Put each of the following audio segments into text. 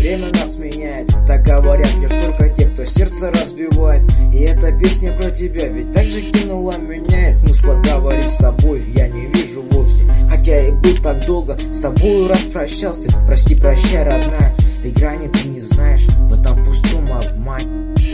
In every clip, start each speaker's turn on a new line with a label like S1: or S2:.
S1: время нас меняет. Так говорят лишь только те, кто сердце разбивает. И эта песня про тебя ведь так же кинула меня. И смысла говорить с тобой я не вижу вовсе. Хотя и был так долго с тобою распрощался. Прости, прощай, родная, ведь грани ты не знаешь в этом пустом обмане.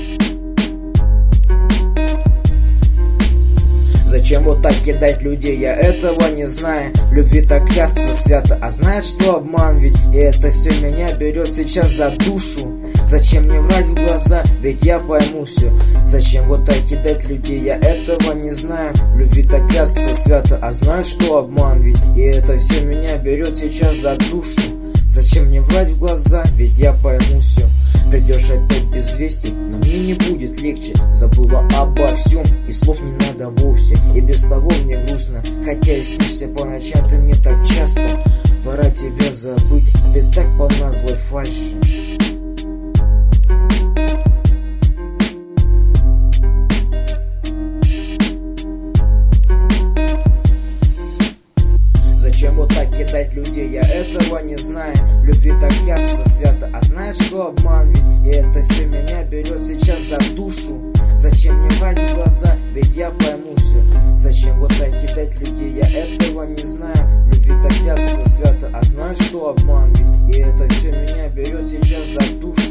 S1: Зачем вот так кидать людей, я этого не знаю. В любви так клясться свято, а знает, что обман ведь. И это все меня берет сейчас за душу. Зачем мне врать в глаза, ведь я пойму все. Зачем вот так кидать людей, я этого не знаю. В любви так клясться свято, а знает, что обман ведь. И это все меня берет сейчас за душу. Зачем мне врать в глаза, ведь я пойму все. Придешь опять без вести, но мне не будет легче. Забыла обо всем, и слов не надо вовсе. И без того мне грустно, хотя и снишься по ночам ты мне так часто. Пора тебя забыть, ты так полна злой фальши. Зачем вот так кидать людей, я этого не знаю. В любви так клясться свято, а знает, что обман ведь. И это все меня берет сейчас за душу. Зачем мне врать в глаза, ведь я пойму все. Зачем вот так кидать людей, я этого не знаю. В любви так клясться свято, а знает, что обман ведь. И это все меня берет сейчас за душу.